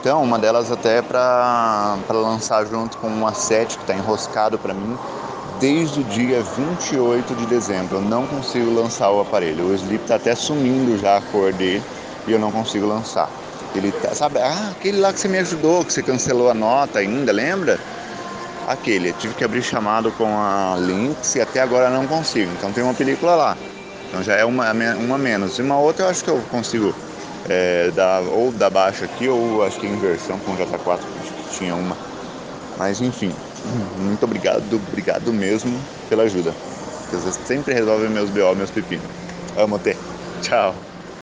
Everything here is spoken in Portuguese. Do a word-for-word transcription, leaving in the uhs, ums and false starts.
Então, uma delas até é para lançar junto com um A sete que está enroscado para mim desde o dia vinte e oito de dezembro. Eu não consigo lançar o aparelho. O slip está até sumindo já a cor dele e eu não consigo lançar. Ele tá, sabe, ah, aquele lá que você me ajudou, que você cancelou a nota ainda, lembra? Aquele, eu tive que abrir chamado com a Lynx e até agora não consigo. Então tem uma película lá. Então já é uma, uma menos. E uma outra eu acho que eu consigo é, dar, ou dar baixa aqui, ou acho que em inversão com o J quatro, acho que tinha uma. Mas enfim, muito obrigado, obrigado mesmo pela ajuda. Porque vocês sempre resolvem meus B O, meus pepinos. Amo ter. Tchau.